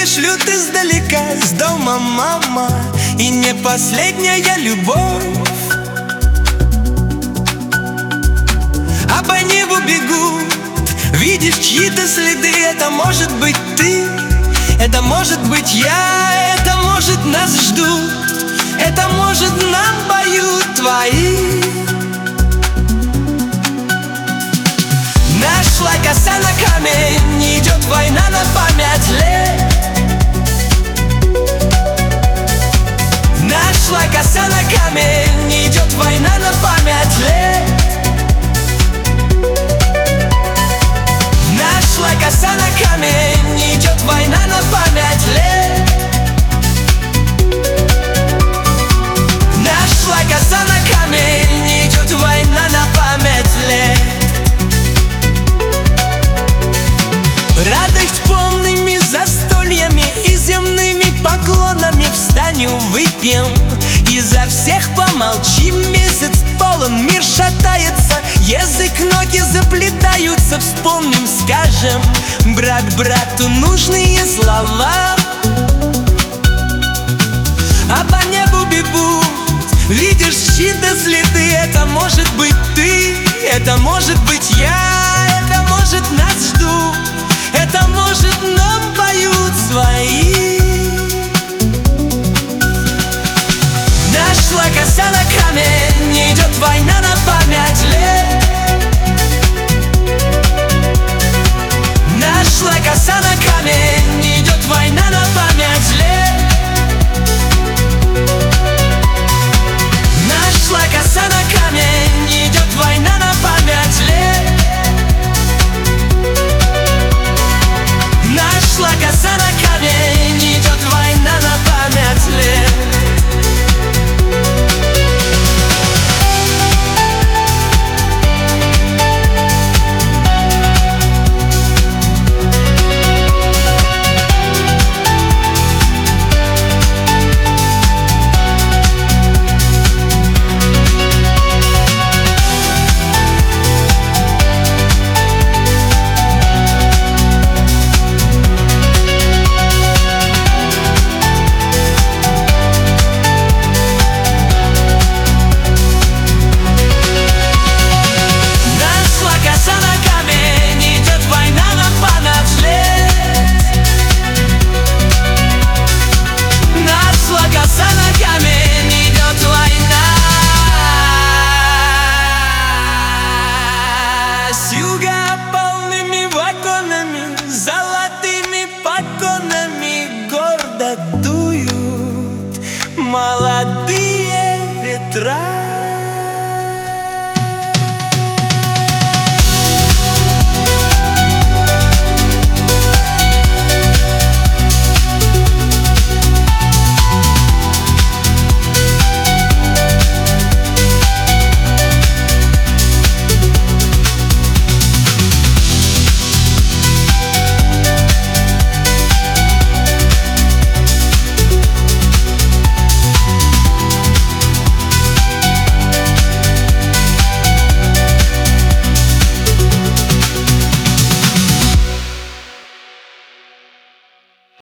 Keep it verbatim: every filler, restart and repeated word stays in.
тебе шлют издалека, с дома мама, и не последняя любовь. А по небу бегут, видишь чьи-то следы. Это может быть ты, это может быть я, это может нас ждут, это может нам поют твои. Нашла коса на камень, идет война на память лет. Нашла коса на камень, идет война на память лет. Нашла коса на камень, идет война на память лет. Нашла коса на камень, идет война на память лет. Радость полными застольями и земными поклонами. Встанем, выпьем и за всех помолчим. Месяц полон, мир шатается, язык, ноги заплетаются. Вспомним, скажем брат брату нужные слова. А по небу бегут, видишь чьи-то следы. Это может быть ты, это может быть я, это может нас ждут, это может нам поют свои. Нашла коса на камень, идет война на память лет. Нашла коса на камень, идет война на память лет. Нашла коса на камень, идет война на память лет. Нашла коса на камень, идет война на память лет. С юга полными вагонами, золотыми погонами гордо дуют молодые ветра.